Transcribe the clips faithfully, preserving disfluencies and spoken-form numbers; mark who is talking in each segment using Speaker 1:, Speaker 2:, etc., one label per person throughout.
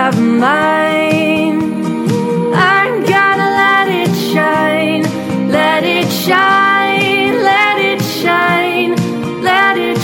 Speaker 1: of mine. I'm gonna let it shine, let it shine, let it shine, let it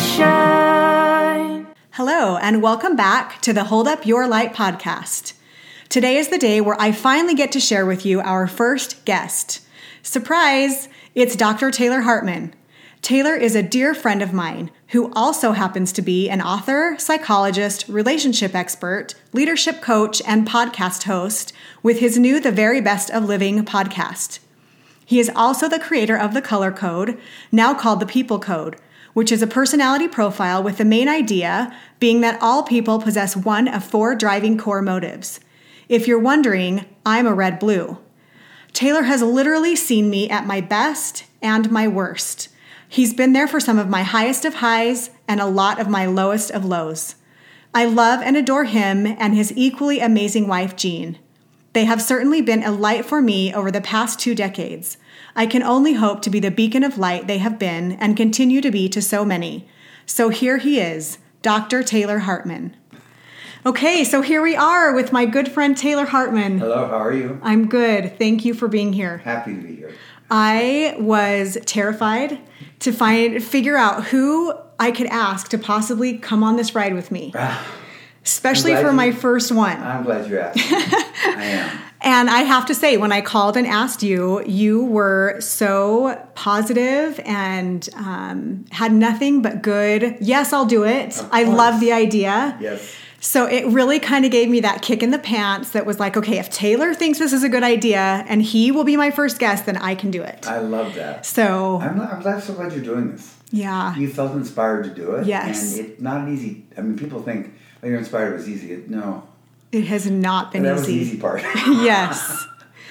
Speaker 1: shine.
Speaker 2: Hello, and welcome back to the Hold Up Your Light podcast. Today is the day where I finally get to share with you our first guest. Surprise! It's Doctor Taylor Hartman. Taylor is a dear friend of mine who also happens to be an author, psychologist, relationship expert, leadership coach, and podcast host with his new The Very Best of Living podcast. He is also the creator of The Color Code, now called The People Code, which is a personality profile with the main idea being that all people possess one of four driving core motives. If you're wondering, I'm a red blue. Taylor has literally seen me at my best and my worst. He's been there for some of my highest of highs and a lot of my lowest of lows. I love and adore him and his equally amazing wife, Jean. They have certainly been a light for me over the past two decades. I can only hope to be the beacon of light they have been and continue to be to so many. So here he is, Doctor Taylor Hartman. Okay, so here we are with my good friend Taylor Hartman.
Speaker 3: Hello, how are you?
Speaker 2: I'm good. Thank you for being here.
Speaker 3: Happy to be here.
Speaker 2: I was terrified to find figure out who I could ask to possibly come on this ride with me, especially for
Speaker 3: you,
Speaker 2: my first one.
Speaker 3: I'm glad you asked me. I am.
Speaker 2: And I have to say, when I called and asked you, you were so positive and um, had nothing but good. Yes, I'll do it. I love the idea.
Speaker 3: Yes.
Speaker 2: So it really kind of gave me that kick in the pants that was like, okay, if Taylor thinks this is a good idea and he will be my first guest, then I can do it.
Speaker 3: I love that.
Speaker 2: So
Speaker 3: I'm, I'm glad, so glad you're doing this.
Speaker 2: Yeah.
Speaker 3: You felt inspired to do it.
Speaker 2: Yes.
Speaker 3: And it's not an easy, I mean, people think, oh, you're inspired, it was easy. It, no.
Speaker 2: It has not been
Speaker 3: that
Speaker 2: easy.
Speaker 3: was the easy part.
Speaker 2: Yes.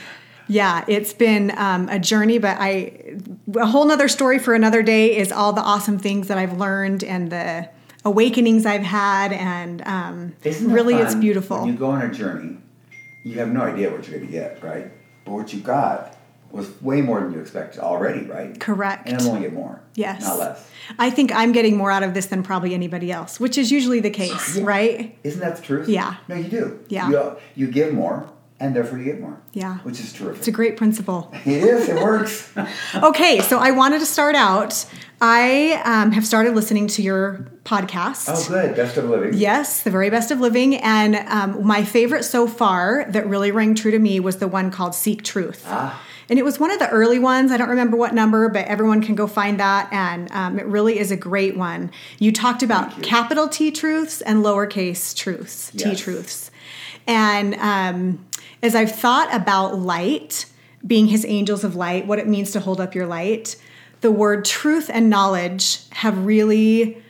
Speaker 2: Yeah, it's been um, a journey, but I, a whole nother story for another day is all the awesome things that I've learned and the awakenings I've had, and um, really
Speaker 3: fun?
Speaker 2: It's beautiful.
Speaker 3: When you go on a journey, you have no idea what you're going to get, right? But what you got was way more than you expected already, right?
Speaker 2: Correct.
Speaker 3: And it'll only get more.
Speaker 2: Yes.
Speaker 3: Not less.
Speaker 2: I think I'm getting more out of this than probably anybody else, which is usually the case,
Speaker 3: Yeah.
Speaker 2: right?
Speaker 3: Isn't that the truth?
Speaker 2: Yeah.
Speaker 3: No, you do.
Speaker 2: Yeah.
Speaker 3: You, you give more, and therefore you get more.
Speaker 2: Yeah.
Speaker 3: Which is terrific.
Speaker 2: It's a great principle.
Speaker 3: It is. It works.
Speaker 2: Okay, so I wanted to start out. I um, have started listening to your podcast.
Speaker 3: Oh, good. Best of Living.
Speaker 2: Yes, The Very Best of Living. And um, my favorite so far that really rang true to me was the one called Seek Truth.
Speaker 3: Ah.
Speaker 2: And it was one of the early ones. I don't remember what number, but everyone can go find that. And um, it really is a great one. You talked about
Speaker 3: you.
Speaker 2: capital T truths and lowercase truths, T
Speaker 3: Yes.
Speaker 2: truths. And um, as I've thought about light, being his angels of light, what it means to hold up your light, the word truth and knowledge have really,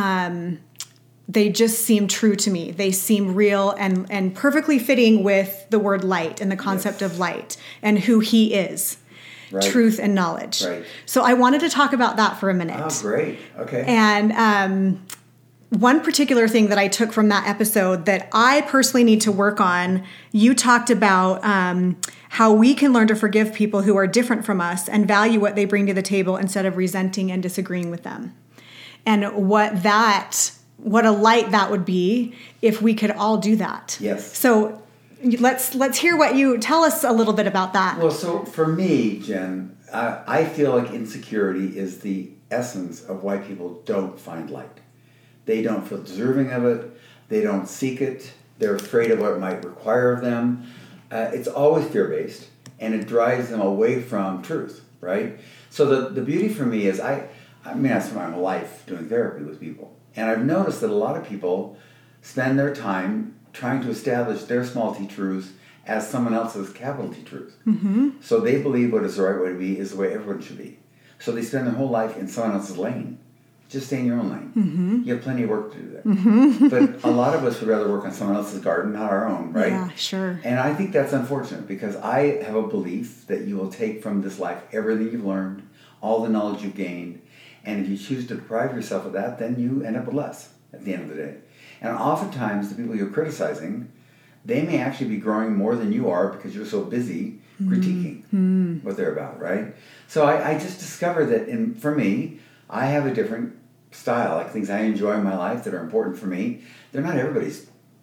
Speaker 2: um, they just seem true to me. They seem real and, and perfectly fitting with the word light and the concept
Speaker 3: Yes.
Speaker 2: of light and who he is,
Speaker 3: Right.
Speaker 2: truth and knowledge.
Speaker 3: Right.
Speaker 2: So I wanted to talk about that for a minute.
Speaker 3: Oh, great. Okay.
Speaker 2: And um, one particular thing that I took from that episode that I personally need to work on, you talked about um, how we can learn to forgive people who are different from us and value what they bring to the table instead of resenting and disagreeing with them. And what that, what a light that would be if we could all do that.
Speaker 3: Yes.
Speaker 2: So let's let's hear what you, tell us a little bit about that.
Speaker 3: Well, so for me, Jen, I, I feel like insecurity is the essence of why people don't find light. They don't feel deserving of it. They don't seek it. They're afraid of what it might require of them. Uh, it's always fear-based, and it drives them away from truth, right? So the, the beauty for me is I, I mean, I spent my whole life doing therapy with people, and I've noticed that a lot of people spend their time trying to establish their small t truths as someone else's capital T truth.
Speaker 2: Mm-hmm.
Speaker 3: So they believe what is the right way to be is the way everyone should be. So they spend their whole life in someone else's lane. Just stay in your own lane.
Speaker 2: Mm-hmm.
Speaker 3: You have plenty of work to do there.
Speaker 2: Mm-hmm.
Speaker 3: But a lot of us would rather work on someone else's garden, not our own, right?
Speaker 2: Yeah, sure.
Speaker 3: And I think that's unfortunate because I have a belief that you will take from this life everything you've learned, all the knowledge you've gained, and if you choose to deprive yourself of that, then you end up with less at the end of the day. And oftentimes, the people you're criticizing, they may actually be growing more than you are because you're so busy mm-hmm. critiquing mm-hmm. what they're about, right? So I, I just discovered that, in, for me, I have a different style, like things I enjoy in my life that are important for me. They're not everybody's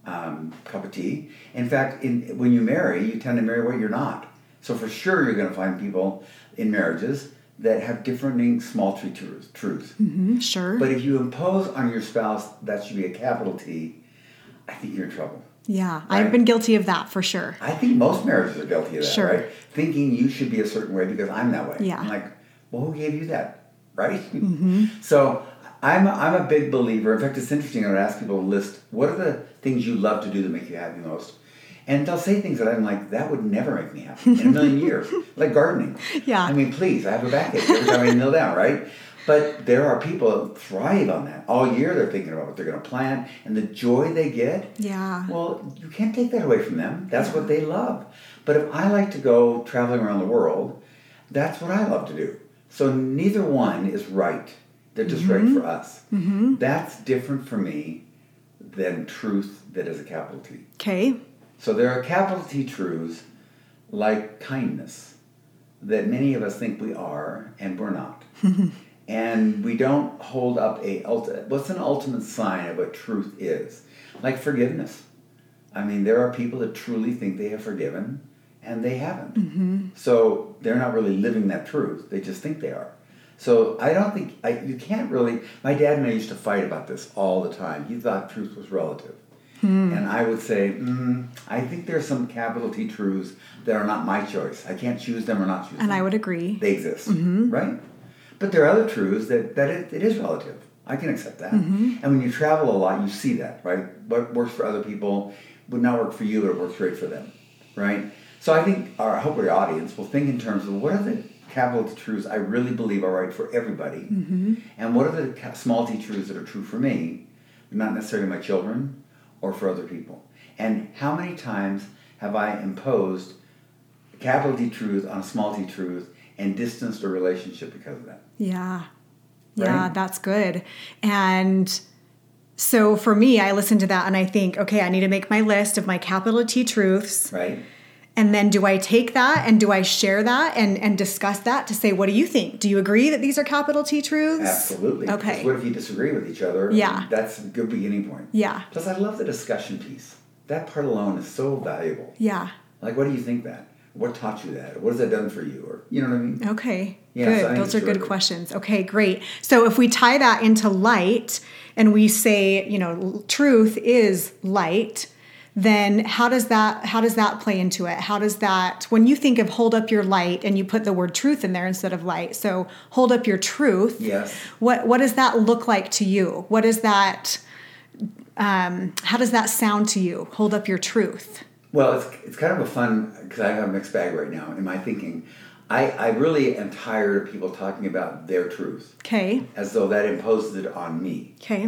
Speaker 3: um, cup of tea. In fact, in, when you marry, you tend to marry what you're not. So for sure, you're going to find people in marriages that have differing small T truths. truths.
Speaker 2: Mm-hmm, sure.
Speaker 3: But if you impose on your spouse that should be a capital T, I think you're in trouble.
Speaker 2: Yeah,
Speaker 3: Right?
Speaker 2: I've been guilty of that for sure.
Speaker 3: I think most marriages are guilty of that,
Speaker 2: Sure.
Speaker 3: right? Thinking you should be a certain way because I'm that way.
Speaker 2: Yeah.
Speaker 3: I'm like, well, who gave you that, right?
Speaker 2: Mm-hmm.
Speaker 3: So I'm a, I'm a big believer. In fact, it's interesting. I would ask people to list what are the things you love to do that make you happy most, and they'll say things that I'm like, that would never make me happy in a million years, like gardening.
Speaker 2: Yeah.
Speaker 3: I mean, please, I have a backache every time I kneel down, right? But there are people that thrive on that. All year they're thinking about what they're going to plant and the joy they get.
Speaker 2: Yeah.
Speaker 3: Well, you can't take that away from them. That's what they love. But if I like to go traveling around the world, that's what I love to do. So neither one is right. They're just
Speaker 2: Mm-hmm.
Speaker 3: right for us. Mm-hmm. That's different for me than truth that is a capital T.
Speaker 2: Okay.
Speaker 3: So there are capital T truths like kindness that many of us think we are and we're not. And we don't hold up a, ulti- what's an ultimate sign of what truth is? Like forgiveness. I mean, there are people that truly think they have forgiven and they haven't.
Speaker 2: Mm-hmm.
Speaker 3: So they're not really living that truth. They just think they are. So I don't think, I, you can't really, my dad and I used to fight about this all the time. He thought truth was relative. Hmm. And I would say, mm, I think there's some capital T truths that are not my choice. I can't choose them or not choose
Speaker 2: And
Speaker 3: them.
Speaker 2: I would agree.
Speaker 3: They exist,
Speaker 2: Mm-hmm.
Speaker 3: right? But there are other truths that, that it, it is relative. I can accept that.
Speaker 2: Mm-hmm.
Speaker 3: And when you travel a lot, you see that, right? What works for other people would not work for you, but it works great for them, right? So I think, our, I hope our audience will think in terms of what are the capital T truths I really believe are right for everybody,
Speaker 2: Mm-hmm.
Speaker 3: and what are the ca- small T truths that are true for me, not necessarily my children, or for other people. And how many times have I imposed a capital T truth on a small T truth and distanced a relationship because of that?
Speaker 2: Yeah. Yeah,
Speaker 3: Right?
Speaker 2: that's good. And so for me, I listen to that and I think, okay, I need to make my list of my capital T truths.
Speaker 3: Right?
Speaker 2: And then do I take that and do I share that and, and discuss that to say, what do you think? Do you agree that these are capital T truths?
Speaker 3: Absolutely.
Speaker 2: Okay.
Speaker 3: Because what if you disagree with each other?
Speaker 2: Yeah.
Speaker 3: That's a good beginning point.
Speaker 2: Yeah.
Speaker 3: Plus, I love the discussion piece. That part alone is so valuable.
Speaker 2: Yeah.
Speaker 3: Like, what do you think that? What taught you that? What has that done for you? Or, you know what I mean?
Speaker 2: Okay.
Speaker 3: Yeah,
Speaker 2: good.
Speaker 3: so I think
Speaker 2: Those are
Speaker 3: it's
Speaker 2: good
Speaker 3: terrific.
Speaker 2: questions. Okay, great. So if we tie that into light and we say, you know, truth is light, then how does that how does that play into it? How does that, when you think of hold up your light and you put the word truth in there instead of light, so hold up your truth.
Speaker 3: Yes.
Speaker 2: What what does that look like to you? What is that? Um, how does that sound to you? Hold up your truth.
Speaker 3: Well, it's, it's kind of a fun, because I have a mixed bag right now in my thinking. I, I really am tired of people talking about their truth
Speaker 2: Okay.
Speaker 3: as though that imposes it on me.
Speaker 2: Okay.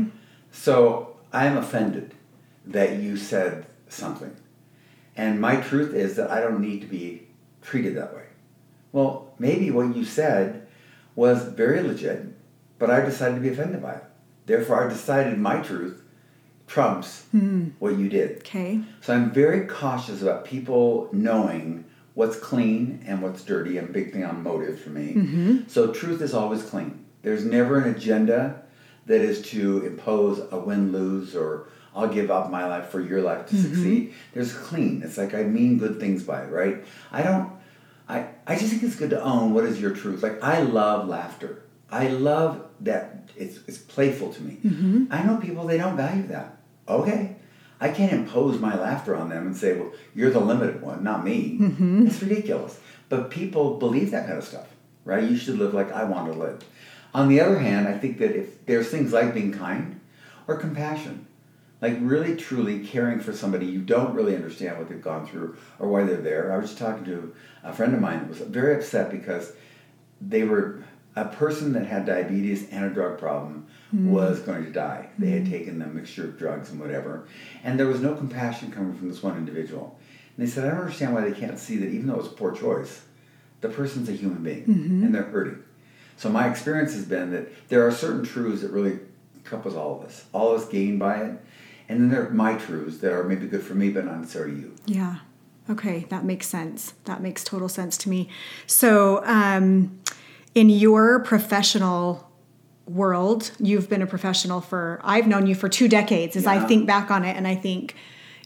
Speaker 3: So I'm offended that you said something. And my truth is that I don't need to be treated that way. Well, maybe what you said was very legit, but I decided to be offended by it. Therefore, I decided my truth trumps
Speaker 2: Hmm.
Speaker 3: what you did.
Speaker 2: Okay.
Speaker 3: So I'm very cautious about people knowing what's clean and what's dirty. And a big thing on motive for me.
Speaker 2: Mm-hmm.
Speaker 3: So truth is always clean. There's never an agenda that is to impose a win-lose or I'll give up my life for your life to
Speaker 2: Mm-hmm.
Speaker 3: succeed. There's clean. It's like I mean good things by it, right? I don't, I, I just think it's good to own what is your truth. Like I love laughter. I love that it's, it's playful to me.
Speaker 2: Mm-hmm.
Speaker 3: I know people, they don't value that. Okay. I can't impose my laughter on them and say, well, you're the limited one, not me.
Speaker 2: Mm-hmm.
Speaker 3: It's ridiculous. But people believe that kind of stuff, right? You should live like I want to live. On the other hand, I think that if there's things like being kind or compassion, like really truly caring for somebody you don't really understand what they've gone through or why they're there. I was just talking to a friend of mine that was very upset because they were a person that had diabetes and a drug problem mm. was going to die. They had taken the mixture of drugs and whatever. And there was no compassion coming from this one individual. And they said, I don't understand why they can't see that even though it's a poor choice, the person's a human being mm-hmm. and they're hurting. So my experience has been that there are certain truths that really encompass all of us. All of us gain by it. And then there are my truths that are maybe good for me, but not necessarily you.
Speaker 2: Yeah. Okay. That makes sense. That makes total sense to me. So, um, in your professional world, you've been a professional for, I've known you for two decades as yeah. I think back on it. And I think,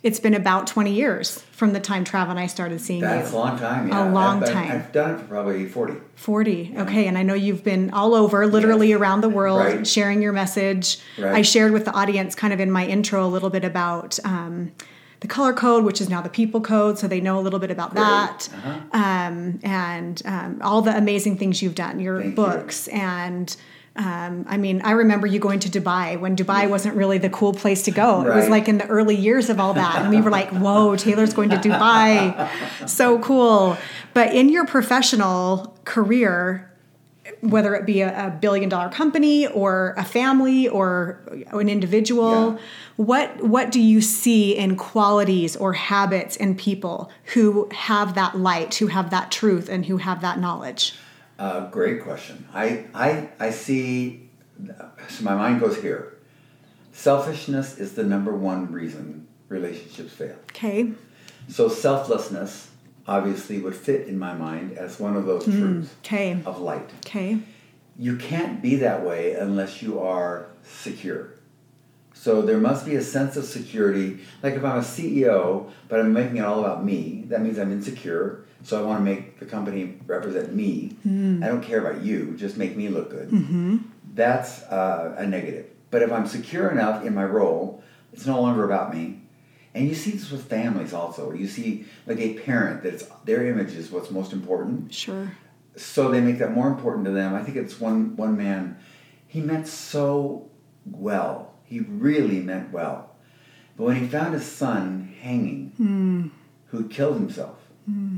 Speaker 2: It's been about twenty years from the time Trav and I started seeing
Speaker 3: That's
Speaker 2: you.
Speaker 3: a long time, yeah.
Speaker 2: A long
Speaker 3: I've, I've,
Speaker 2: time.
Speaker 3: I've done it for probably forty.
Speaker 2: forty. Okay. And I know you've been all over, literally
Speaker 3: Yes.
Speaker 2: around the world,
Speaker 3: Right.
Speaker 2: sharing your message.
Speaker 3: Right.
Speaker 2: I shared with the audience kind of in my intro a little bit about um, the color code, which is now the people code. So they know a little bit about
Speaker 3: Great.
Speaker 2: that.
Speaker 3: Uh-huh.
Speaker 2: Um, and um, all the amazing things you've done, your
Speaker 3: Thank
Speaker 2: books. And um, I mean, I remember you going to Dubai when Dubai wasn't really the cool place to go. It was
Speaker 3: Right.
Speaker 2: like in the early years of all that. And we were like, whoa, Taylor's going to Dubai. So cool. But in your professional career, whether it be a, a billion dollar company or a family or an individual,
Speaker 3: Yeah.
Speaker 2: what what do you see in qualities or habits in people who have that light, who have that truth, and who have that knowledge?
Speaker 3: Uh, great question. I, I, I see, so my mind goes here. Selfishness is the number one reason relationships fail.
Speaker 2: Okay.
Speaker 3: So selflessness obviously would fit in my mind as one of those truths
Speaker 2: Okay.
Speaker 3: of light.
Speaker 2: Okay.
Speaker 3: You can't be that way unless you are secure. So there must be a sense of security. Like if I'm a C E O, but I'm making it all about me, that means I'm insecure. So I want to make the company represent me. I don't care about you. Just make me look good.
Speaker 2: Mm-hmm.
Speaker 3: That's uh, a negative. But if I'm secure enough in my role, it's no longer about me. And you see this with families also. You see like a parent that it's, their image is what's most important.
Speaker 2: Sure.
Speaker 3: So they make that more important to them. I think it's one one man, he meant so well. He really meant well. But when he found his son hanging,
Speaker 2: Mm.
Speaker 3: who killed himself,
Speaker 2: Mm.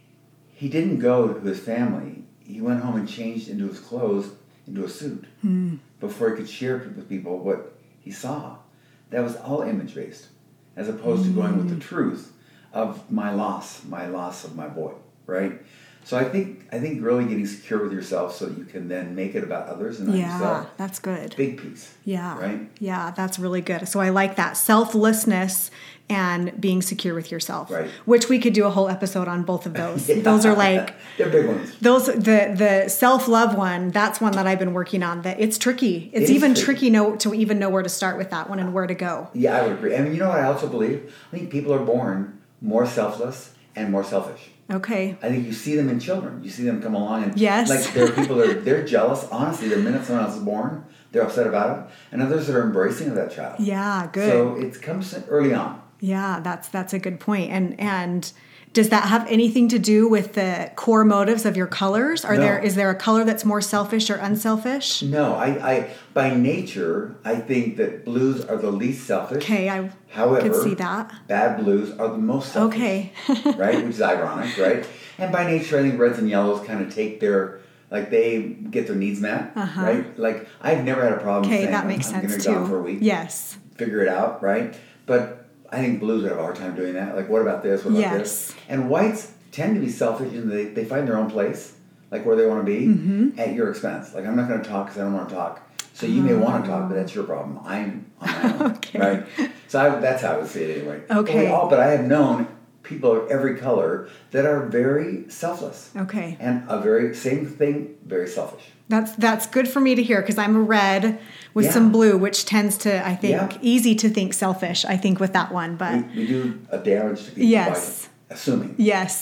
Speaker 3: he didn't go to his family. He went home and changed into his clothes, into a suit,
Speaker 2: Mm.
Speaker 3: before he could share with people what he saw. That was all image-based, as opposed to going with the truth of my loss, my loss of my boy, right? So I think I think really getting secure with yourself so that you can then make it about others and not
Speaker 2: Yeah,
Speaker 3: yourself.
Speaker 2: that's good.
Speaker 3: Big piece.
Speaker 2: Yeah.
Speaker 3: Right?
Speaker 2: Yeah, that's really good. So I like that. Selflessness and being secure with yourself.
Speaker 3: Right.
Speaker 2: Which we could do a whole episode on both of those.
Speaker 3: Yeah.
Speaker 2: Those are like
Speaker 3: They're big ones.
Speaker 2: those the the self-love one, that's one that I've been working on. That it's tricky. It's
Speaker 3: It is
Speaker 2: even
Speaker 3: tricky.
Speaker 2: tricky know, to even know where to start with that one and where to go.
Speaker 3: Yeah, I would agree. And you know what I also believe? I think people are born more selfless and more selfish.
Speaker 2: Okay.
Speaker 3: I think you see them in children. You see them come along and
Speaker 2: Yes.
Speaker 3: like there are people that are they're jealous. Honestly, the minute someone else is born, they're upset about it. And others that are embracing of that child.
Speaker 2: Yeah, good.
Speaker 3: So it comes early on.
Speaker 2: Yeah, that's that's a good point. And and does that have anything to do with the core motives of your colors? Are
Speaker 3: No.
Speaker 2: there is there a color that's more selfish or unselfish?
Speaker 3: No, I, I by nature I think that blues are the least selfish.
Speaker 2: Okay, I
Speaker 3: However,
Speaker 2: could see that.
Speaker 3: bad blues are the most selfish.
Speaker 2: Okay.
Speaker 3: Right? Which is ironic, right? And by nature I think reds and yellows kind of take their like they get their needs met.
Speaker 2: Uh-huh.
Speaker 3: Right? Like I've never had a problem
Speaker 2: Okay,
Speaker 3: saying
Speaker 2: that
Speaker 3: I'm,
Speaker 2: makes
Speaker 3: I'm
Speaker 2: sense
Speaker 3: gonna go
Speaker 2: too.
Speaker 3: for a week.
Speaker 2: Yes.
Speaker 3: Figure it out, right? But I think blues would have a hard time doing that. Like, what about this? What about
Speaker 2: Yes.
Speaker 3: this? And whites tend to be selfish and they, they find their own place, like where they want to be,
Speaker 2: Mm-hmm.
Speaker 3: at your expense. Like, I'm not going to talk because I don't want to talk. So you may want to talk, but that's your problem. I'm on my own,
Speaker 2: Okay.
Speaker 3: right? So I, that's how I would see it anyway.
Speaker 2: Okay.
Speaker 3: But, we all, but I have known people of every color that are very selfless.
Speaker 2: Okay.
Speaker 3: And a very, same thing, very selfish.
Speaker 2: That's that's good for me to hear because I'm a red with
Speaker 3: Yeah.
Speaker 2: some blue, which tends to, I think,
Speaker 3: Yeah.
Speaker 2: easy to think selfish, I think, with that one. But
Speaker 3: We, we do a damage to people
Speaker 2: Yes.
Speaker 3: by assuming.
Speaker 2: yes.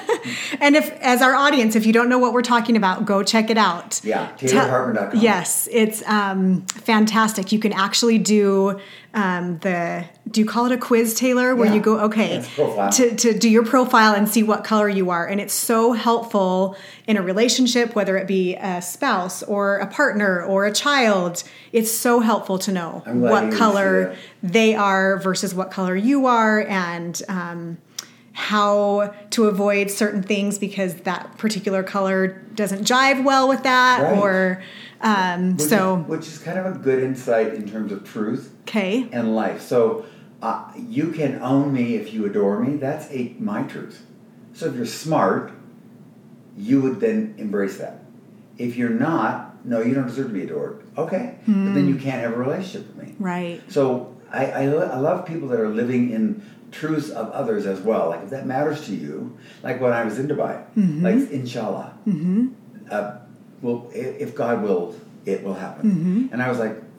Speaker 2: And if, as our audience, if you don't know what we're talking about, go check it out.
Speaker 3: Yeah,
Speaker 2: Tell-
Speaker 3: Taylor Hartman dot com.
Speaker 2: Yes, it's um, fantastic. You can actually do um, the, do you call it a quiz, Taylor? Where
Speaker 3: Yeah.
Speaker 2: you go, okay,
Speaker 3: Yeah, it's a profile.
Speaker 2: to, to do your profile and see what color you are. And it's so helpful in a relationship, whether it be a spouse or a partner or a child. It's so helpful to know
Speaker 3: I'm glad you
Speaker 2: what
Speaker 3: didn't
Speaker 2: color
Speaker 3: see
Speaker 2: they are versus what color you are, and um, how to avoid certain things because that particular color doesn't jive well with that.
Speaker 3: Right.
Speaker 2: Or um,
Speaker 3: Which
Speaker 2: so
Speaker 3: is, which is kind of a good insight in terms of truth
Speaker 2: okay.
Speaker 3: and life. So uh, you can own me if you adore me. That's a my truth. So if you're smart, you would then embrace that. If you're not, no, you don't deserve to be adored. Okay, but then you can't have a relationship with me.
Speaker 2: Right.
Speaker 3: So I, I, lo- I love people that are living in truths of others as well. Like if that matters to you, like when I was in Dubai,
Speaker 2: Mm-hmm.
Speaker 3: like inshallah, uh, well, i- if God wills, it will happen.
Speaker 2: Mm-hmm.
Speaker 3: And I was like,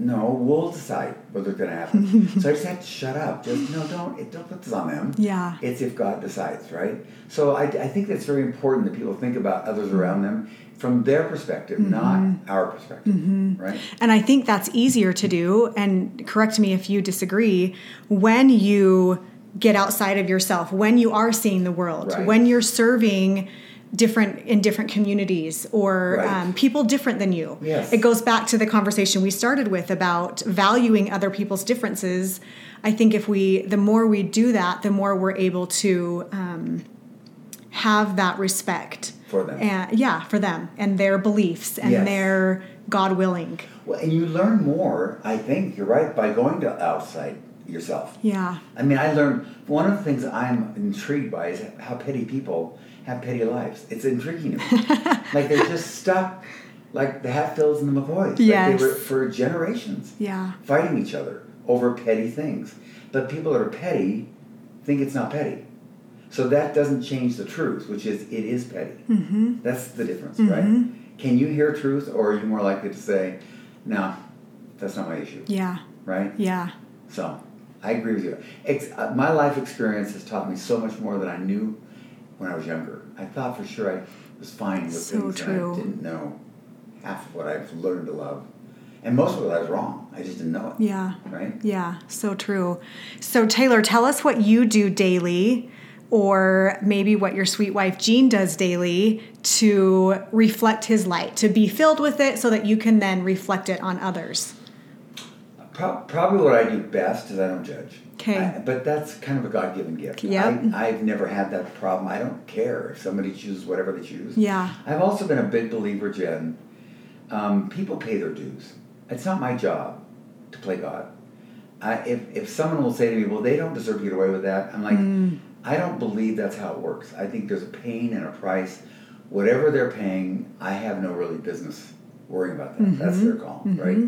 Speaker 3: no, we'll decide whether it's going to happen. So I just have to shut up. Just, no, don't, it, don't put this on them.
Speaker 2: Yeah.
Speaker 3: It's if God decides, right? So I, I think that's very important that people think about others around them from their perspective, mm-hmm. not our perspective, mm-hmm. right?
Speaker 2: And I think that's easier to do, and correct me if you disagree, when you get outside of yourself, when you are seeing the world,
Speaker 3: right.
Speaker 2: when you're serving different in different communities or
Speaker 3: right.
Speaker 2: um, people different than you.
Speaker 3: Yes.
Speaker 2: It goes back to the conversation we started with about valuing other people's differences. I think if we, the more we do that, the more we're able to um, have that respect
Speaker 3: for them.
Speaker 2: And, yeah, for them and their beliefs and
Speaker 3: yes.
Speaker 2: their God willing.
Speaker 3: Well, and you learn more, I think, you're right, by going to outside yourself.
Speaker 2: Yeah.
Speaker 3: I mean, I learned, one of the things I'm intrigued by is how petty people have petty lives. It's intriguing to me. Like they're just stuck, like the Hatfields and the McCoys.
Speaker 2: Yes.
Speaker 3: Like they were for generations.
Speaker 2: Yeah.
Speaker 3: Fighting each other over petty things. But people that are petty think it's not petty. So that doesn't change the truth, which is it is petty.
Speaker 2: Mm-hmm.
Speaker 3: That's the difference,
Speaker 2: mm-hmm.
Speaker 3: right? Can you hear truth, or are you more likely to say, no, that's not my issue?
Speaker 2: Yeah.
Speaker 3: Right?
Speaker 2: Yeah.
Speaker 3: So I agree with you. Ex- uh, my life experience has taught me so much more than I knew when I was younger. I thought for sure I was fine with
Speaker 2: So
Speaker 3: things
Speaker 2: true.
Speaker 3: and I didn't know half of what I've learned to love. And most of it I was wrong. I just didn't know it.
Speaker 2: Yeah.
Speaker 3: Right?
Speaker 2: Yeah, so true. So Taylor, tell us what you do daily, or maybe what your sweet wife Jean does daily to reflect his light, to be filled with it so that you can then reflect it on others.
Speaker 3: Pro- probably what I do best is I don't judge.
Speaker 2: Okay.
Speaker 3: But that's kind of a God-given gift.
Speaker 2: Yep.
Speaker 3: I, I've never had that problem. I don't care if somebody chooses whatever they choose.
Speaker 2: Yeah.
Speaker 3: I've also been a big believer, Jen. Um, people pay their dues. It's not my job to play God. I, if, if someone will say to me, well, they don't deserve to get away with that, I'm like, mm. I don't believe that's how it works. I think there's a pain and a price. Whatever they're paying, I have no really business worrying about that. Mm-hmm. That's their call, mm-hmm. right?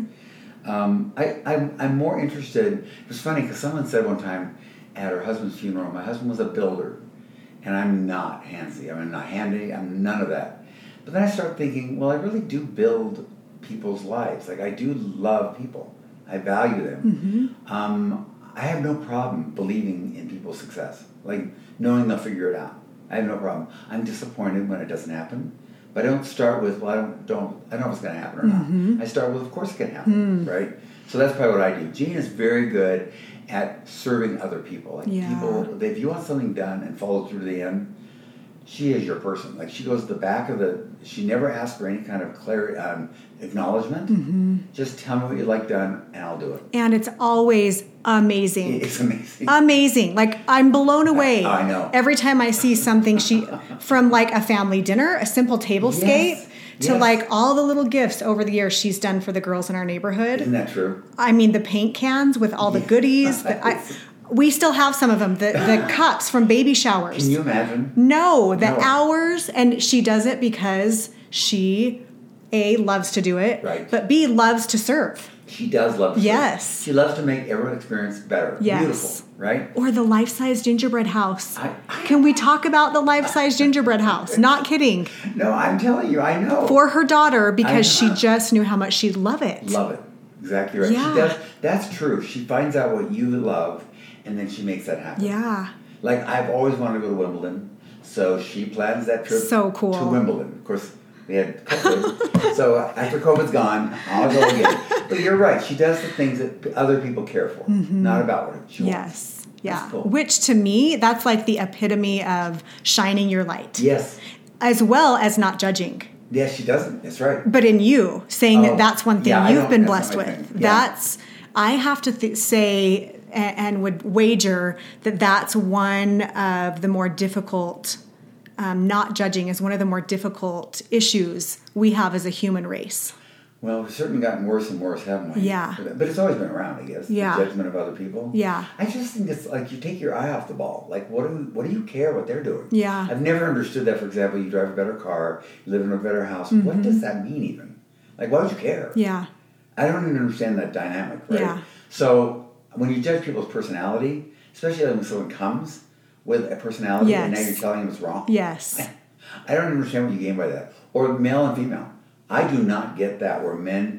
Speaker 3: Um, I, I'm, I'm more interested. It was funny because someone said one time at her husband's funeral, my husband was a builder, and I'm not handsy. I'm not handy. I'm none of that. But then I start thinking, well, I really do build people's lives. Like I do love people. I value them. Mm-hmm. Um, I have no problem believing in people's success, like knowing they'll figure it out. I have no problem. I'm disappointed when it doesn't happen. But I don't start with, well, I don't, don't I don't know if it's going to happen or mm-hmm. not. I start with, of course it can happen, mm. right? So that's probably what I do. Jean is very good at serving other people. Like
Speaker 2: yeah.
Speaker 3: people, if you want something done and follow through to the end, she is your person. Like she goes to the back of the, she never asks for any kind of clarity, um, acknowledgement. Mm-hmm. Just tell me what you'd like done and I'll do it.
Speaker 2: And it's always amazing.
Speaker 3: It's amazing.
Speaker 2: Amazing. Like I'm blown away.
Speaker 3: I, I know.
Speaker 2: Every time I see something she, from like a family dinner, a simple tablescape, yes. to yes. like all the little gifts over the years she's done for the girls in our neighborhood.
Speaker 3: Isn't that true?
Speaker 2: I mean, the paint cans with all the
Speaker 3: yes.
Speaker 2: goodies. The, I, we still have some of them. The the cups from baby showers.
Speaker 3: Can you imagine?
Speaker 2: No, the
Speaker 3: no.
Speaker 2: hours. And she does it because she, A, loves to do it.
Speaker 3: Right.
Speaker 2: But B, loves to serve.
Speaker 3: She does love to
Speaker 2: yes.
Speaker 3: serve. She loves to make everyone's experience better.
Speaker 2: Yes.
Speaker 3: Beautiful, right?
Speaker 2: Or the life-size gingerbread house.
Speaker 3: I, I,
Speaker 2: Can we talk about the life-size gingerbread house? Not kidding.
Speaker 3: No, I'm telling you, I know.
Speaker 2: For her daughter, because she just knew how much she'd love it.
Speaker 3: Love it. Exactly right.
Speaker 2: Yeah.
Speaker 3: She does. That's true. She finds out what you love, and then she makes that happen.
Speaker 2: Yeah.
Speaker 3: Like, I've always wanted to go to Wimbledon, so she plans that trip
Speaker 2: so cool.
Speaker 3: to Wimbledon. Of course, we had COVID. So after COVID's gone, I'll go again. But you're right. She does the things that other people care for, mm-hmm. not about what she
Speaker 2: yes.
Speaker 3: wants.
Speaker 2: Yeah.
Speaker 3: That's cool.
Speaker 2: Which to me, that's like the epitome of shining your light.
Speaker 3: Yes.
Speaker 2: As well as not judging.
Speaker 3: Yes, she doesn't. That's right.
Speaker 2: But in you, saying
Speaker 3: oh,
Speaker 2: that that's one thing
Speaker 3: yeah,
Speaker 2: you've been blessed with.
Speaker 3: Yeah.
Speaker 2: That's, I have to th- say and, and would wager that that's one of the more difficult, um, not judging is one of the more difficult issues we have as a human race.
Speaker 3: Well, we've certainly gotten worse and worse, haven't we?
Speaker 2: Yeah.
Speaker 3: But it's always been around, I guess.
Speaker 2: Yeah.
Speaker 3: The judgment of other people.
Speaker 2: Yeah.
Speaker 3: I just think it's like you take your eye off the ball. Like, what do what do you care what they're doing?
Speaker 2: Yeah.
Speaker 3: I've never understood that. For example, you drive a better car, you live in a better house. Mm-hmm. What does that mean even? Like, why would you care?
Speaker 2: Yeah.
Speaker 3: I don't even understand that dynamic, right?
Speaker 2: Yeah.
Speaker 3: So when you judge people's personality, especially when someone comes with a personality
Speaker 2: yes.
Speaker 3: and now you're telling them it's wrong.
Speaker 2: Yes.
Speaker 3: I, I don't understand what you gain by that. Or male and female. I do not get that where men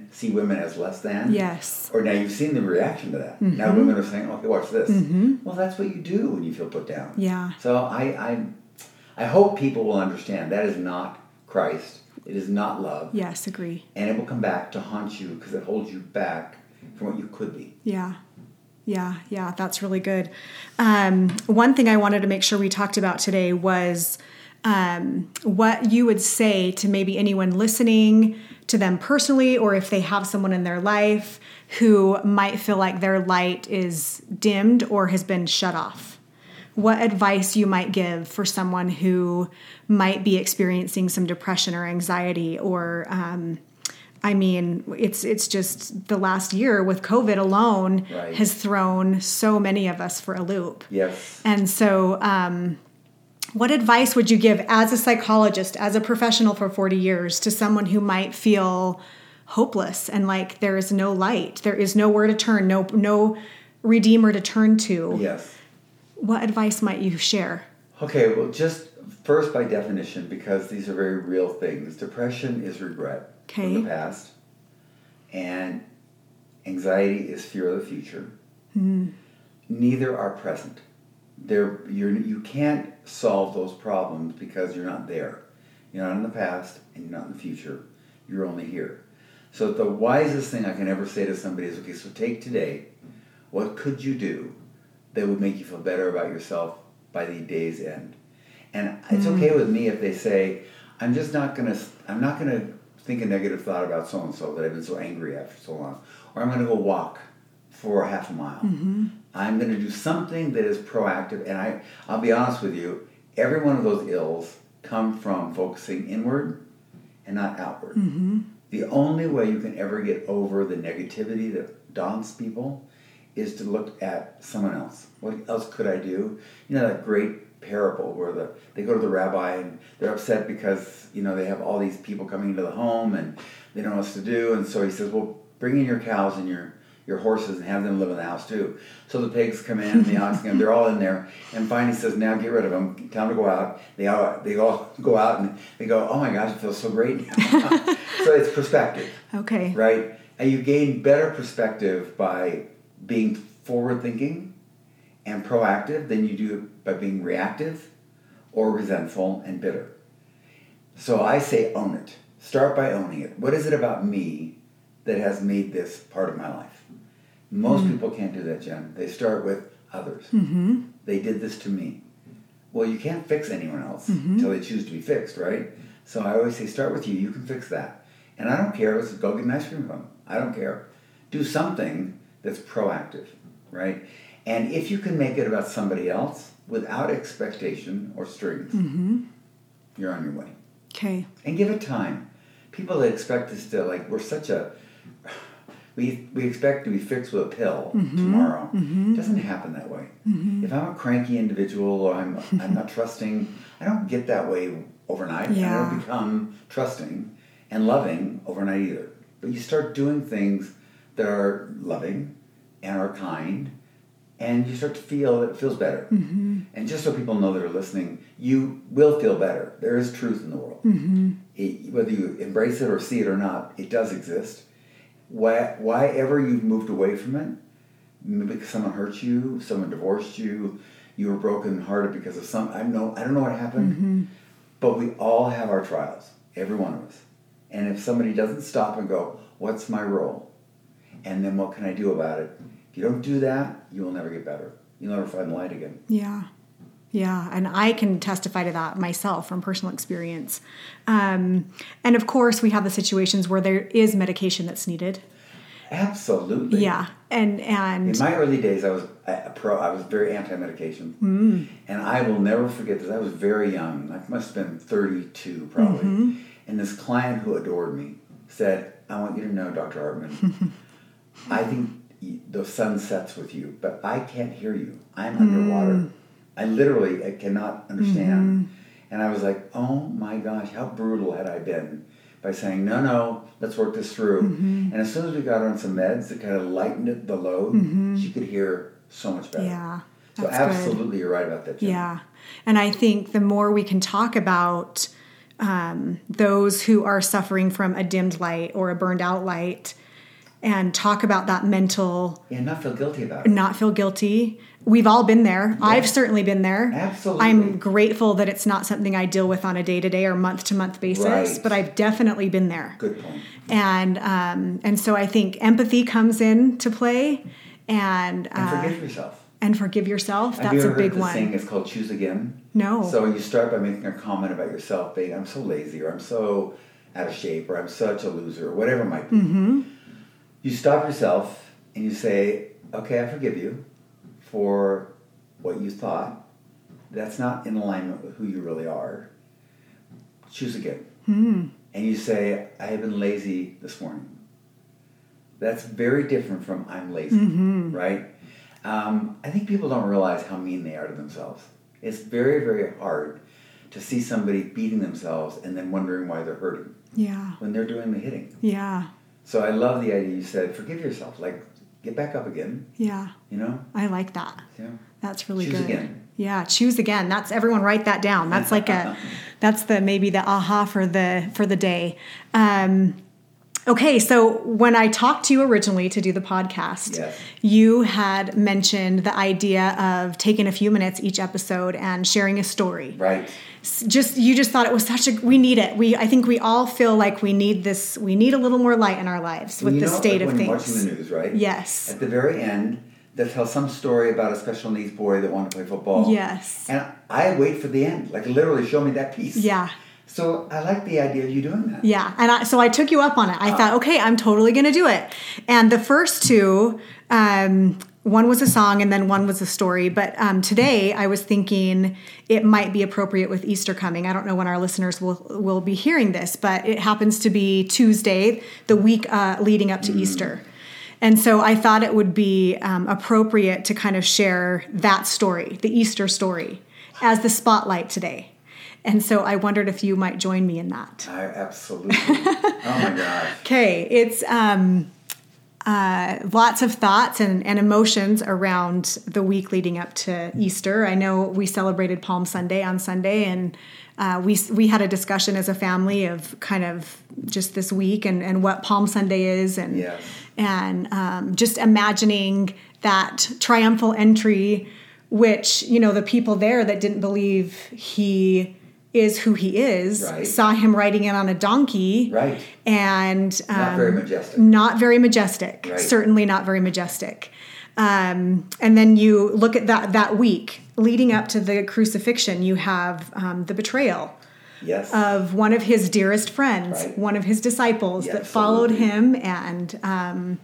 Speaker 3: men see women as less than.
Speaker 2: Yes.
Speaker 3: Or now you've seen the reaction to that.
Speaker 2: Mm-hmm.
Speaker 3: Now women are saying, okay, watch this.
Speaker 2: Mm-hmm.
Speaker 3: Well, that's what you do when you feel put down.
Speaker 2: Yeah.
Speaker 3: So I, I, I hope people will understand that is not Christ. It is not love.
Speaker 2: Yes, agree.
Speaker 3: And it will come back to haunt you because it holds you back from what you could be.
Speaker 2: Yeah. Yeah, yeah, that's really good. Um, one thing I wanted to make sure we talked about today was um, what you would say to maybe anyone listening to them personally, or if they have someone in their life who might feel like their light is dimmed or has been shut off. What advice you might give for someone who might be experiencing some depression or anxiety, or um, I mean, it's it's just the last year with COVID alone
Speaker 3: Right.
Speaker 2: has thrown so many of us for a loop.
Speaker 3: Yes.
Speaker 2: And so um, what advice would you give as a psychologist, as a professional for forty years, to someone who might feel hopeless and like there is no light, there is nowhere to turn, no no redeemer to turn to?
Speaker 3: Yes.
Speaker 2: What advice might you share?
Speaker 3: Okay, well, just first by definition, because these are very real things, depression is regret
Speaker 2: Okay.
Speaker 3: from the past, and anxiety is fear of the future.
Speaker 2: Mm.
Speaker 3: Neither are present. They're, you're, you can't solve those problems because you're not there. You're not in the past, and you're not in the future. You're only here. So the wisest thing I can ever say to somebody is, okay, so take today, what could you do that would make you feel better about yourself by the day's end? And it's
Speaker 2: Mm.
Speaker 3: okay with me if they say, I'm just not gonna, I'm not gonna think a negative thought about so and so that I've been so angry after so long, or I'm gonna go walk for a half a mile.
Speaker 2: Mm-hmm.
Speaker 3: I'm gonna do something that is proactive. And I, I'll be honest with you, every one of those ills come from focusing inward and not outward.
Speaker 2: Mm-hmm.
Speaker 3: The only way you can ever get over the negativity that daunts people is to look at someone else. What else could I do? You know, that great parable where the they go to the rabbi and they're upset because, you know, they have all these people coming into the home and they don't know what to do. And so he says, well, bring in your cows and your, your horses and have them live in the house too. So the pigs come in and the oxen, they're all in there. And finally he says, now get rid of them. Time to go out. They all, they all go out and they go, oh my gosh, it feels so great now. So it's perspective.
Speaker 2: Okay.
Speaker 3: Right? And you gain better perspective by being forward-thinking and proactive than you do by being reactive or resentful and bitter. So I say own it. Start by owning it. What is it about me that has made this part of my life? Most
Speaker 2: Mm-hmm.
Speaker 3: people can't do that, Jen. They start with others.
Speaker 2: Mm-hmm.
Speaker 3: They did this to me. Well, you can't fix anyone else
Speaker 2: Mm-hmm.
Speaker 3: until they choose to be fixed, right? So I always say, start with you. You can fix that. And I don't care. Let's go get an ice cream cone. I don't care. Do something that's proactive, right? And if you can make it about somebody else without expectation or strings,
Speaker 2: Mm-hmm.
Speaker 3: you're on your way.
Speaker 2: Okay.
Speaker 3: And give it time. People that expect us to, like, we're such a, we we expect to be fixed with a pill
Speaker 2: Mm-hmm.
Speaker 3: tomorrow.
Speaker 2: Mm-hmm.
Speaker 3: It doesn't happen that way.
Speaker 2: Mm-hmm.
Speaker 3: If I'm a cranky individual or I'm I'm not trusting, I don't get that way overnight. And I
Speaker 2: Yeah.
Speaker 3: don't become trusting and loving overnight either. But you start doing things that are loving and are kind, and you start to feel it feels better.
Speaker 2: Mm-hmm.
Speaker 3: And just so people know that are listening, you will feel better. There is truth in the world.
Speaker 2: Mm-hmm.
Speaker 3: It, whether you embrace it or see it or not, it does exist. Why, why ever you've moved away from it, maybe because someone hurt you, someone divorced you, you were brokenhearted because of some, I don't know, I don't know what happened,
Speaker 2: Mm-hmm.
Speaker 3: but we all have our trials, every one of us. And if somebody doesn't stop and go, what's my role? And then what can I do about it? If you don't do that, you will never get better. You'll never find the light again.
Speaker 2: Yeah. Yeah. And I can testify to that myself from personal experience. Um, and of course, we have the situations where there is medication that's needed.
Speaker 3: Absolutely.
Speaker 2: Yeah. And, and
Speaker 3: In my early days, I was a pro. I was very anti-medication,
Speaker 2: mm,
Speaker 3: and I will never forget this. I was very young. I must have been thirty-two, probably.
Speaker 2: Mm-hmm.
Speaker 3: And this client who adored me said, "I want you to know, Doctor Hartman, I think the sun sets with you, but I can't hear you. I'm underwater.
Speaker 2: Mm.
Speaker 3: I literally I cannot understand."
Speaker 2: Mm-hmm.
Speaker 3: And I was like, "Oh my gosh, how brutal had I been?" By saying, no, no, let's work this through.
Speaker 2: Mm-hmm.
Speaker 3: And as soon as we got her on some meds that kind of lightened it, the load,
Speaker 2: Mm-hmm.
Speaker 3: she could hear so much better.
Speaker 2: yeah.
Speaker 3: So
Speaker 2: That's
Speaker 3: absolutely,
Speaker 2: good.
Speaker 3: you're right about that, Jen.
Speaker 2: Yeah. And I think the more we can talk about um, those who are suffering from a dimmed light or a burned out light, and talk about that mental,
Speaker 3: Yeah, not feel guilty about it.
Speaker 2: not feel guilty. We've all been there.
Speaker 3: Yeah.
Speaker 2: I've certainly been there.
Speaker 3: Absolutely.
Speaker 2: I'm grateful that it's not something I deal with on a day-to-day or month-to-month basis,
Speaker 3: Right.
Speaker 2: but I've definitely been there.
Speaker 3: Good point.
Speaker 2: And um, and so I think empathy comes in to play, and
Speaker 3: And
Speaker 2: uh,
Speaker 3: forgive yourself.
Speaker 2: and forgive yourself.
Speaker 3: Have you
Speaker 2: That's
Speaker 3: ever
Speaker 2: a big
Speaker 3: heard the
Speaker 2: one.
Speaker 3: saying? It's called choose again.
Speaker 2: No.
Speaker 3: So you start by making a comment about yourself, being, I'm so lazy, or I'm so out of shape, or I'm such a loser, or whatever it might be.
Speaker 2: Mm-hmm.
Speaker 3: You stop yourself and you say, okay, I forgive you for what you thought. That's not in alignment with who you really are. Choose again.
Speaker 2: Mm.
Speaker 3: And you say, I have been lazy this morning. That's very different from I'm lazy,
Speaker 2: Mm-hmm.
Speaker 3: right? Um, I think people don't realize how mean they are to themselves. It's very, very hard to see somebody beating themselves and then wondering why they're hurting
Speaker 2: Yeah.
Speaker 3: when they're doing the hitting.
Speaker 2: Yeah.
Speaker 3: So I love the idea you said, forgive yourself. Like, get back up again,
Speaker 2: Yeah.
Speaker 3: you know?
Speaker 2: I like that.
Speaker 3: Yeah.
Speaker 2: That's really
Speaker 3: Choose
Speaker 2: good.
Speaker 3: again.
Speaker 2: Yeah, choose again. That's everyone write that down. That's like a that's the maybe the aha for the for the day. Um Okay, so when I talked to you originally to do the podcast,
Speaker 3: Yes.
Speaker 2: you had mentioned the idea of taking a few minutes each episode and sharing a story.
Speaker 3: Right.
Speaker 2: S- Just you just thought it was such a we need it. We I think we all feel like we need this. We need a little more light in our lives with
Speaker 3: you
Speaker 2: the
Speaker 3: know,
Speaker 2: state
Speaker 3: like
Speaker 2: of
Speaker 3: when
Speaker 2: things.
Speaker 3: you're watching the news, right?
Speaker 2: Yes.
Speaker 3: At the very end, they'll tell some story about a special needs boy that wanted to play football.
Speaker 2: Yes.
Speaker 3: And I wait for the end. Like, literally, show me that piece.
Speaker 2: Yeah.
Speaker 3: So I like the idea of you doing that.
Speaker 2: Yeah, and I, so I took you up on it. I thought, okay, I'm totally going to do it. And the first two, um, one was a song and then one was a story. But um, today I was thinking it might be appropriate with Easter coming. I don't know when our listeners will will be hearing this, but it happens to be Tuesday, the week uh, leading up to mm. Easter. And so I thought it would be um, appropriate to kind of share that story, the Easter story, as the spotlight today. And so I wondered if you might join me in that.
Speaker 3: I absolutely. Oh my gosh.
Speaker 2: Okay, it's um, uh, lots of thoughts and, and emotions around the week leading up to Easter. I know we celebrated Palm Sunday on Sunday, and uh, we we had a discussion as a family of kind of just this week and, and what Palm Sunday is, and
Speaker 3: Yes.
Speaker 2: and um, just imagining that triumphal entry, which, you know, the people there that didn't believe he is who he is,
Speaker 3: Right.
Speaker 2: saw him riding in on a donkey.
Speaker 3: Right.
Speaker 2: And um,
Speaker 3: Not very majestic.
Speaker 2: Not very majestic.
Speaker 3: Right.
Speaker 2: Certainly not very majestic. Um, and then you look at that that week leading up to the crucifixion, you have um, the betrayal
Speaker 3: Yes.
Speaker 2: of one of his dearest friends,
Speaker 3: Right.
Speaker 2: one of his disciples
Speaker 3: Yeah,
Speaker 2: that followed
Speaker 3: absolutely.
Speaker 2: him, and um,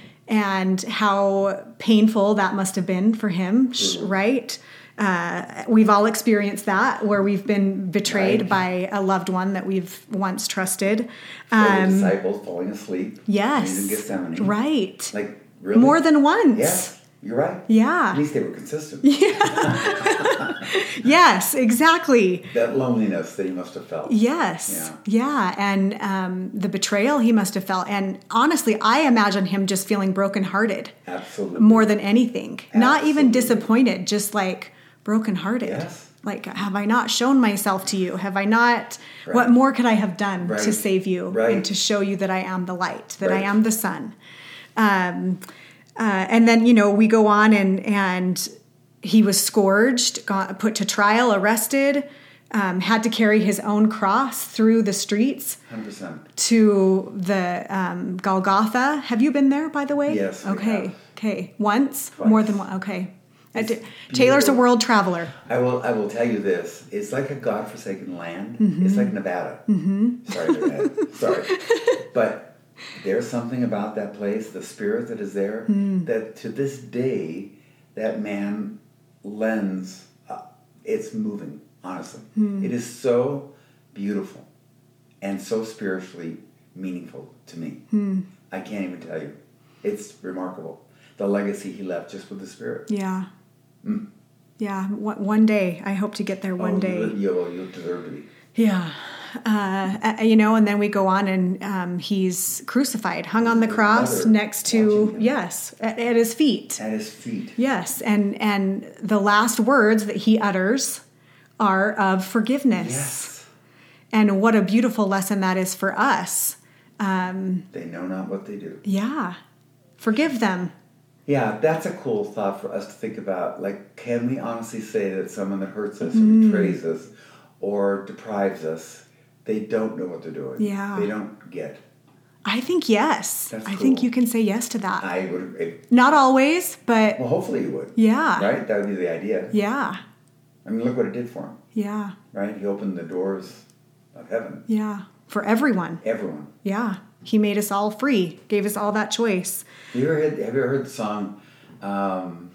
Speaker 2: and how painful that must have been for him, sh
Speaker 3: Mhm.
Speaker 2: right? Uh, we've all experienced that, where we've been betrayed
Speaker 3: Right.
Speaker 2: by a loved one that we've once trusted.
Speaker 3: There were
Speaker 2: Um,
Speaker 3: disciples falling asleep.
Speaker 2: yes,
Speaker 3: In Gethsemane.
Speaker 2: right.
Speaker 3: Like, really?
Speaker 2: More than once.
Speaker 3: Yeah, you're right.
Speaker 2: Yeah.
Speaker 3: At least they were consistent.
Speaker 2: Yes, exactly.
Speaker 3: That loneliness that he must have felt.
Speaker 2: Yes. Yeah. And um, the betrayal he must have felt. And honestly, I imagine him just feeling brokenhearted
Speaker 3: Absolutely.
Speaker 2: more than anything. Not even
Speaker 3: Absolutely.
Speaker 2: disappointed, just like brokenhearted.
Speaker 3: Yes.
Speaker 2: Like, have I not shown myself to you? Have I not?
Speaker 3: Right.
Speaker 2: What more could I have done
Speaker 3: Right.
Speaker 2: to save you
Speaker 3: Right.
Speaker 2: and to show you that I am the light, that I
Speaker 3: Right.
Speaker 2: am the sun? Um, uh, and then, you know, we go on and, and he was scourged, got put to trial, arrested, um, had to carry his own cross through the streets
Speaker 3: one hundred percent.
Speaker 2: to the um, Golgotha. Have you been there, by the way?
Speaker 3: Yes, we
Speaker 2: Okay.
Speaker 3: have.
Speaker 2: Okay. Once?
Speaker 3: Twice.
Speaker 2: More than one? Okay. I
Speaker 3: It's
Speaker 2: did- Taylor's a
Speaker 3: beautiful.
Speaker 2: world traveler.
Speaker 3: I will. I will tell you this. It's like a godforsaken land.
Speaker 2: Mm-hmm.
Speaker 3: It's like Nevada. Mm-hmm. Sorry, Nevada. Sorry, but there's something about that place, the spirit that is there,
Speaker 2: Mm.
Speaker 3: that to this day, that man lends. Uh, it's moving. Honestly,
Speaker 2: Mm.
Speaker 3: it is so beautiful and so spiritually meaningful to me.
Speaker 2: Mm.
Speaker 3: I can't even tell you. It's remarkable. The legacy he left just with the spirit.
Speaker 2: Yeah.
Speaker 3: Mm.
Speaker 2: Yeah. One one day. I hope to get there one
Speaker 3: oh,
Speaker 2: day.
Speaker 3: You, you, you deserve to be.
Speaker 2: Yeah. Uh, uh, you know, and then we go on and um, he's crucified, hung on the
Speaker 3: His
Speaker 2: cross
Speaker 3: mother
Speaker 2: next to,
Speaker 3: watching him.
Speaker 2: yes, at, at his feet.
Speaker 3: At his feet.
Speaker 2: Yes. And, and the last words that he utters are of forgiveness.
Speaker 3: Yes.
Speaker 2: And what a beautiful lesson that is for us. Um,
Speaker 3: They know not what they do.
Speaker 2: yeah. Forgive them.
Speaker 3: Yeah, that's a cool thought for us to think about. Like, can we honestly say that someone that hurts us, or betrays us, or deprives us, they don't know what they're doing?
Speaker 2: Yeah.
Speaker 3: They don't get.
Speaker 2: I think yes.
Speaker 3: That's
Speaker 2: I think
Speaker 3: cool.
Speaker 2: you can say yes to that.
Speaker 3: I would. It,
Speaker 2: Not always, but
Speaker 3: well, hopefully you would.
Speaker 2: yeah.
Speaker 3: Right? That would be the idea.
Speaker 2: Yeah.
Speaker 3: I mean, look what it did for him.
Speaker 2: Yeah.
Speaker 3: Right? He opened the doors of heaven.
Speaker 2: Yeah. For everyone.
Speaker 3: Everyone.
Speaker 2: Yeah. He made us all free, gave us all that choice.
Speaker 3: Have you ever heard, have you ever heard the song, um,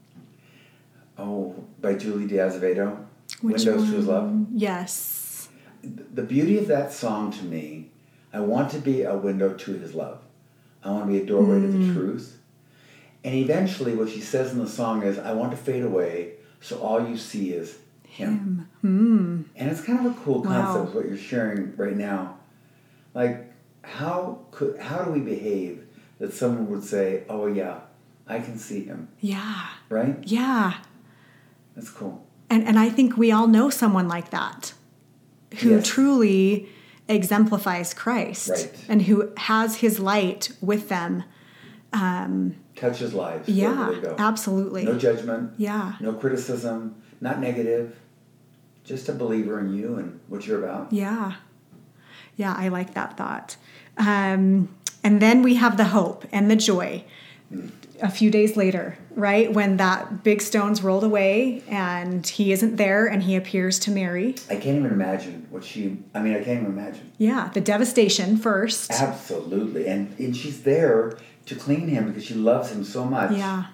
Speaker 3: oh, by Julie D'Azevedo?
Speaker 2: Which
Speaker 3: Windows
Speaker 2: one?
Speaker 3: to His Love?
Speaker 2: Yes.
Speaker 3: The beauty of that song to me, I want to be a window to His love. I want to be a doorway to the truth. And eventually what she says in the song is, I want to fade away so all you see is Him.
Speaker 2: Him.
Speaker 3: And it's kind of a cool concept,
Speaker 2: Wow.
Speaker 3: what you're sharing right now. Like, how could how do we behave that someone would say, oh yeah, I can see Him,
Speaker 2: Yeah.
Speaker 3: right?
Speaker 2: Yeah.
Speaker 3: That's cool.
Speaker 2: And and I think we all know someone like that who
Speaker 3: Yes.
Speaker 2: truly exemplifies Christ
Speaker 3: Right.
Speaker 2: and who has His light with them. Um,
Speaker 3: Touches lives
Speaker 2: yeah,
Speaker 3: wherever they go.
Speaker 2: absolutely.
Speaker 3: No judgment,
Speaker 2: Yeah.
Speaker 3: no criticism, not negative, just a believer in you and what you're about.
Speaker 2: Yeah. Yeah, I like that thought. Um, and then we have the hope and the joy a few days later, right? When that big stone's rolled away and he isn't there and he appears to Mary.
Speaker 3: I can't even imagine what she, I mean, I can't even imagine.
Speaker 2: Yeah, the devastation first.
Speaker 3: Absolutely. And, and she's there to clean him because she loves him so much.
Speaker 2: Yeah.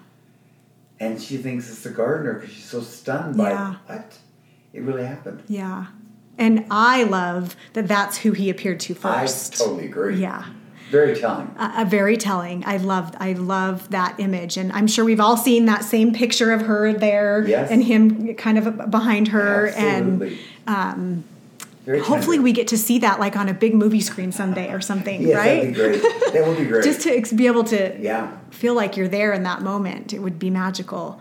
Speaker 3: And she thinks it's the gardener because she's so stunned by
Speaker 2: Yeah.
Speaker 3: what? It really happened.
Speaker 2: Yeah. And I love that that's who he appeared to first.
Speaker 3: I totally agree.
Speaker 2: Yeah.
Speaker 3: Very telling.
Speaker 2: Uh, uh, very telling. I love I love that image. And I'm sure we've all seen that same picture of her there
Speaker 3: Yes.
Speaker 2: and him kind of behind her.
Speaker 3: Absolutely.
Speaker 2: And
Speaker 3: Very
Speaker 2: hopefully
Speaker 3: tender.
Speaker 2: we get to see that like on a big movie screen someday or something,
Speaker 3: Yes,
Speaker 2: right?
Speaker 3: that'd be great. That would be great.
Speaker 2: Just to ex- be able to
Speaker 3: yeah.
Speaker 2: feel like you're there in that moment. It would be magical.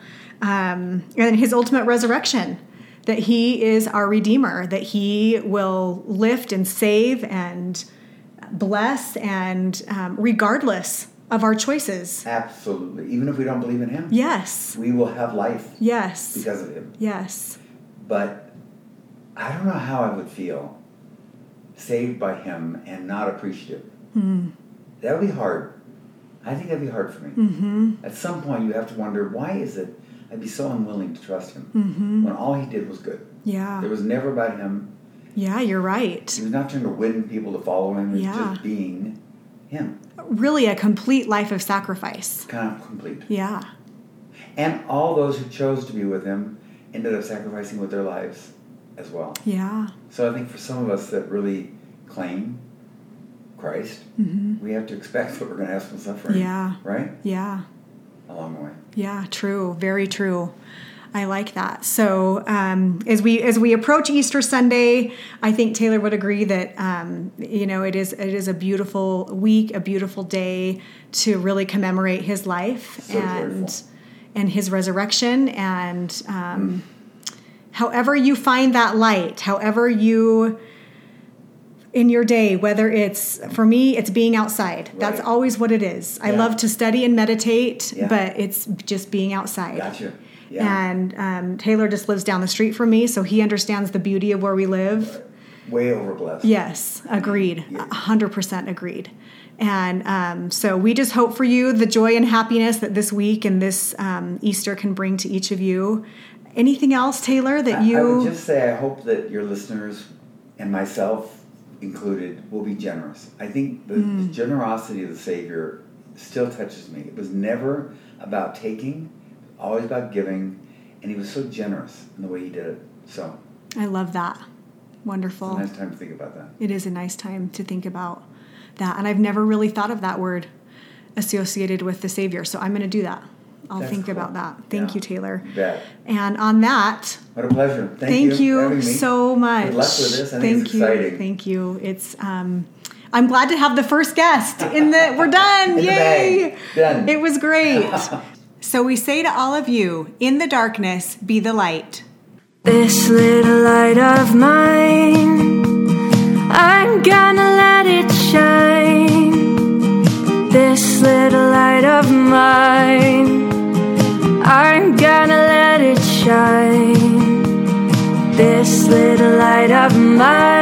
Speaker 2: Um, and then his ultimate resurrection, that he is our Redeemer, that he will lift and save and bless and um, regardless of our choices.
Speaker 3: Absolutely. Even if we don't believe in him,
Speaker 2: Yes.
Speaker 3: we will have life
Speaker 2: Yes.
Speaker 3: because of him.
Speaker 2: Yes.
Speaker 3: But I don't know how I would feel saved by him and not appreciative.
Speaker 2: Mm.
Speaker 3: That would be hard. I think that'd be hard for me.
Speaker 2: Mm-hmm.
Speaker 3: At some point, you have to wonder, why is it I'd be so unwilling to trust him
Speaker 2: Mm-hmm.
Speaker 3: when all he did was good?
Speaker 2: Yeah.
Speaker 3: It was never about him.
Speaker 2: Yeah, you're right.
Speaker 3: He was not trying to win people to follow him. He was
Speaker 2: Yeah.
Speaker 3: just being him.
Speaker 2: Really a complete life of sacrifice.
Speaker 3: Kind of complete.
Speaker 2: Yeah.
Speaker 3: And all those who chose to be with him ended up sacrificing with their lives as well.
Speaker 2: Yeah.
Speaker 3: So I think for some of us that really claim Christ,
Speaker 2: Mm-hmm.
Speaker 3: we have to expect that we're going to have some suffering.
Speaker 2: Yeah.
Speaker 3: Right?
Speaker 2: Yeah.
Speaker 3: Along the way.
Speaker 2: Yeah, true. Very true. I like that. So um, as we as we approach Easter Sunday, I think Taylor would agree that um, you know it is it is a beautiful week, a beautiful day to really commemorate his life
Speaker 3: So
Speaker 2: and
Speaker 3: joyful.
Speaker 2: and his resurrection. And um, mm. however you find that light, however you in your day, whether it's, for me, it's being outside.
Speaker 3: Right.
Speaker 2: That's always what it is. I
Speaker 3: Yeah.
Speaker 2: love to study and meditate,
Speaker 3: Yeah.
Speaker 2: but it's just being outside.
Speaker 3: Gotcha. Yeah.
Speaker 2: And um, Taylor just lives down the street from me, so he understands the beauty of where we live.
Speaker 3: Way overblessed.
Speaker 2: Yes, agreed.
Speaker 3: Yeah.
Speaker 2: one hundred percent agreed. And um, so we just hope for you the joy and happiness that this week and this um, Easter can bring to each of you. Anything else, Taylor, that
Speaker 3: I-
Speaker 2: you...
Speaker 3: I would just say I hope that your listeners and myself included will be generous. I think the,
Speaker 2: Mm.
Speaker 3: the generosity of the Savior still touches me. It was never about taking, always about giving, and he was so generous in the way he did it. So
Speaker 2: I love that.
Speaker 3: it's
Speaker 2: Wonderful.
Speaker 3: a nice time to think about that.
Speaker 2: It is a nice time to think about that. And I've never really thought of that word associated with the Savior. So I'm going to do that. I'll
Speaker 3: That's
Speaker 2: think
Speaker 3: cool.
Speaker 2: about that. Thank
Speaker 3: Yeah.
Speaker 2: you, Taylor.
Speaker 3: You bet.
Speaker 2: And on that,
Speaker 3: What a pleasure. Thank,
Speaker 2: thank
Speaker 3: you,
Speaker 2: you,
Speaker 3: for having me.
Speaker 2: so much.
Speaker 3: Good luck with this. I think
Speaker 2: thank
Speaker 3: it's
Speaker 2: you.
Speaker 3: exciting.
Speaker 2: Thank you. It's um I'm glad to have the first guest in the we're done.
Speaker 3: In the
Speaker 2: Yay.
Speaker 3: bag. Done.
Speaker 2: It was great. So we say to all of you, in the darkness, be the light.
Speaker 1: This little light of mine I'm gonna let it shine, this little light of mine. I'm gonna let it shine, this little light of mine.